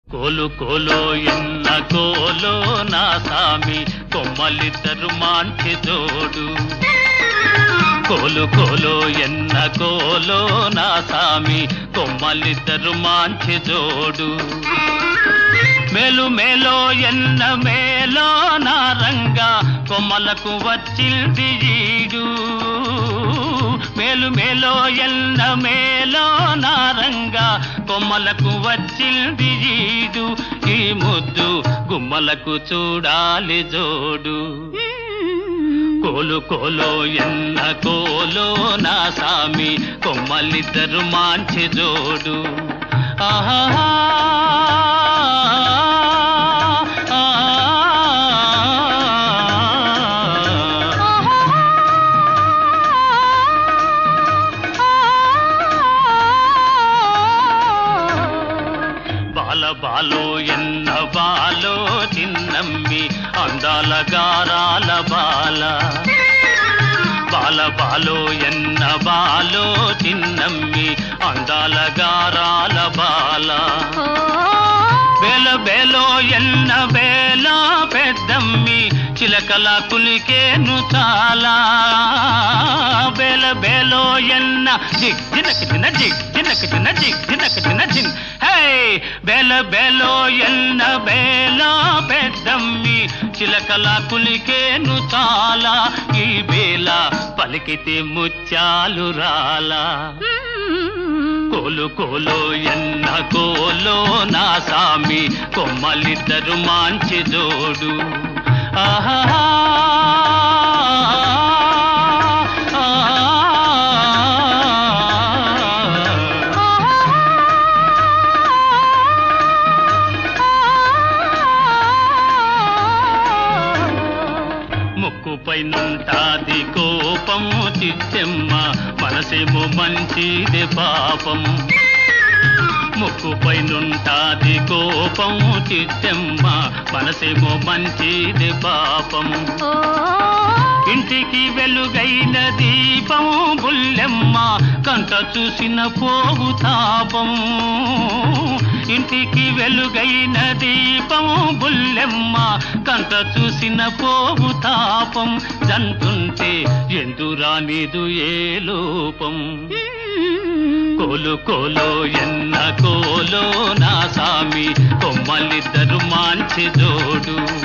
కోలు కోలో ఎన్న కోలో నా సామి కొమ్మలిద్దరు మాంచి జోడు. కోలు కోలో ఎన్న కోలో నా సామి కొమ్మలిద్దరు మాంచి జోడు. మేలు మేలో ఎన్న మేలో నా రంగా కొమ్మలకు వచ్చింది ఈడు. మేలు మేలో ఎన్న మేలో నా రంగా కొమ్మలకు వచ్చింది ఈడు. ఈ ముద్దు గుమ్మలకు చూడాలి జోడు. కోలు కోలో ఎన్న కోలో నా సామి కొమ్మలిద్దరు మాంచి జోడు. ఆహా బాలో ఎన్న బాలో చిన్నమ్మి అందాల గారాల బాల. బాలో ఎన్న బాలో చిన్నమ్మి అందాల గారాల బాల. బేలో ఎన్న బేలా పెద్దమ్మి చిలకల కులికేను చాలా. బేలో ఎన్న జిగ్ జినక జిన జిగ్ జినక జిన జిగ్ జినక జిన జిన్. హే బేలో ఎన్న బేలా పెద్దమ్మి చిలకల కులికేను చాలా. ఈ బేల పలికితే ముత్యాలు రాలా. కోలు కోలో ఎన్న కోలో నా సామి కొమ్మలిద్దరు మాంచి జోడు. ఆహా ముక్కుపై నుంటాది కోపము చిత్తెమ్మ మనసేమో మంచిది పాపం. ముక్కుపై నుంటాది కోపము చిత్తెమ్మ మనసేమో మంచిది పాపం. ఇంటికి వెలుగైన దీపం బుల్లెమ్మ కంట చూసిన పోవు తాపం. ఇంటికి వెలుగైన దీపం బుల్లెమ్మ కంట చూసిన పోవు తాపం. జంటుంటే ఎందురానిదు ఏ లోపం. కోలు కోలో ఎన్న కోలో నా సామి కొమ్మలిద్దరు మాంచి జోడు.